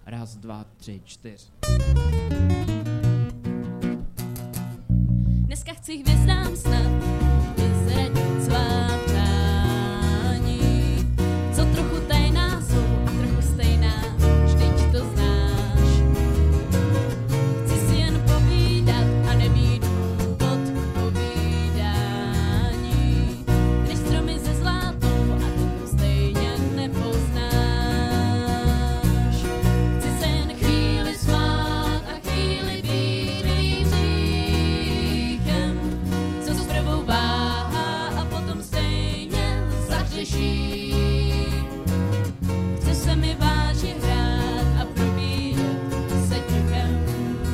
1, 2, 3, 4. Dneska chci hvězdám snad vyzradit svá přání, co trochu tajná jsou a trochu stejná, vždyť to znáš. Chci si jen povídat a nemít důvod povídání, když stromy ze zlátou a ty to stejně nepoznáš. Chci se jen chvíli smát a chvíli být tvým říchem, co zprvu váhá a potom stejně zahřeší. Chci se mi vážně hrát a probíjet se tichem,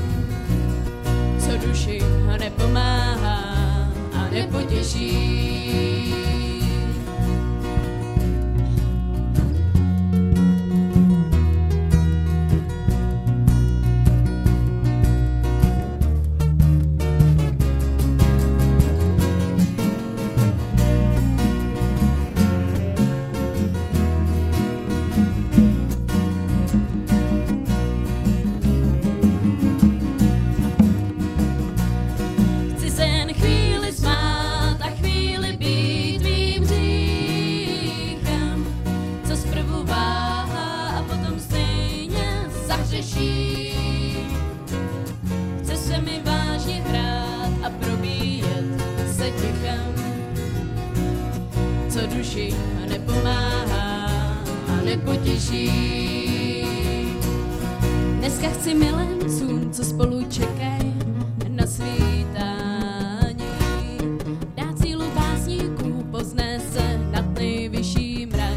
co duši nepomáhá a nepotěší. Chci se jen chvíli smát a chvíli být tvým říchem, co zprvu váhá a potom stejně zahřeší. Chce se mi vážně hrát a probíjet se tichem, co duši nepomáhá a nepotěší. Dneska chci milencům, co spolu čekají na svítání, dát sílu básníků, povznese nad nejvyšší mrak.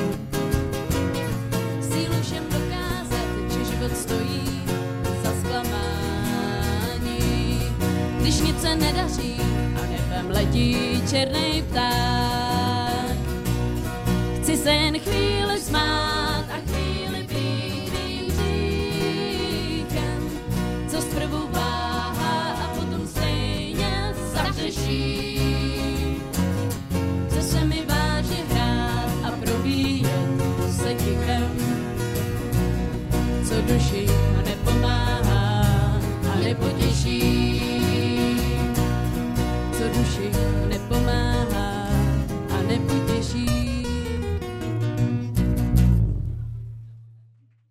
Sílu všem dokázat, že život stojí za zklamání, když nic se nedaří a nebem letí černej pták. Chci se jen chvíli smát a chvíli být tvým říchem, co zprvu váhá a potom stejně zahřeší. Chce se mi vážně hrát a probíjet se tichem, co duši nepomáhá a nepotěší.